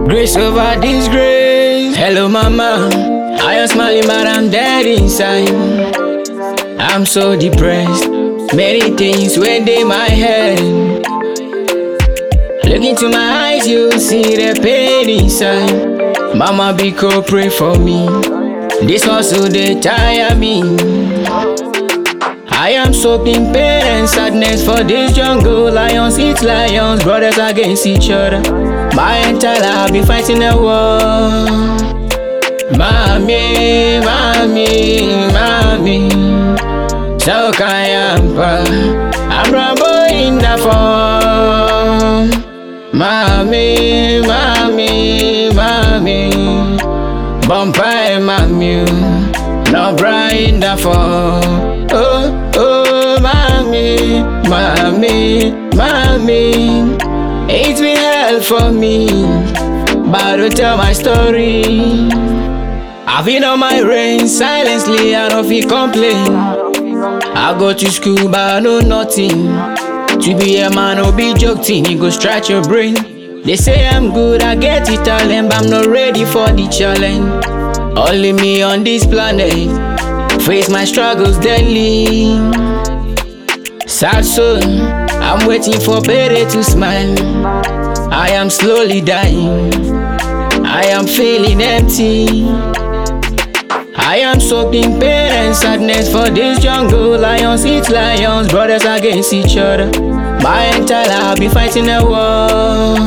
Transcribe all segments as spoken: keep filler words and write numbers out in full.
Grace over disgrace. Hello mama, I am smiling but I'm dead inside. I'm so depressed, many things went in my head. Look into my eyes, you see the pain inside. Mama Biko, pray for me, this hustle they tire me. I am soaking pain and sadness for this jungle. Lions eat lions, brothers against each other. My entire life I've been fighting a war. Mami, mami, mami, so kayampa, I'm Rambo in the form. Mami, mami, mami, bumpy mami, no bright in the form. Oh, oh, mami, mami, mami, it's been hell for me, but to tell my story. I've been on my reign silently, I don't feel complain. I go to school but I know nothing. To be a man or be joking, you go stretch your brain. They say I'm good, I get it talent, but I'm not ready for the challenge. Only me on this planet, face my struggles daily. Sad soul, I'm waiting for better to smile. I am slowly dying, I am feeling empty. I am soaking pain and sadness for this jungle. Lions eat lions, brothers against each other. My entire life I've been fighting a war.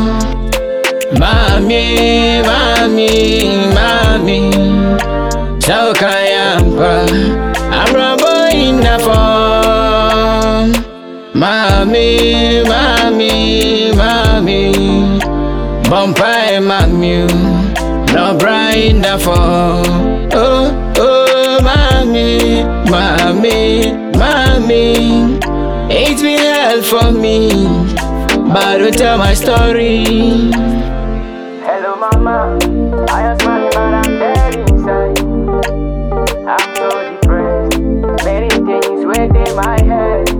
Mami, mami, mami, so kayampa, I'm Rambo in the form. Mami, mami, mami, bumpy mami, no bright in the form. Oh, oh, mami, mami, mami, it's been hell for me, but to tell my story. Hello mama, I am smiling but I'm dead inside. I'm so depressed, many things went in my head.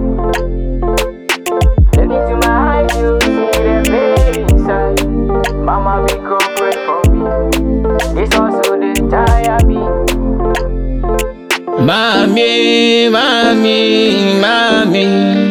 Look into my eyes, you see the pain inside. Mama Biko, pray for me, this hustle they tire me. Mami, mami, mami,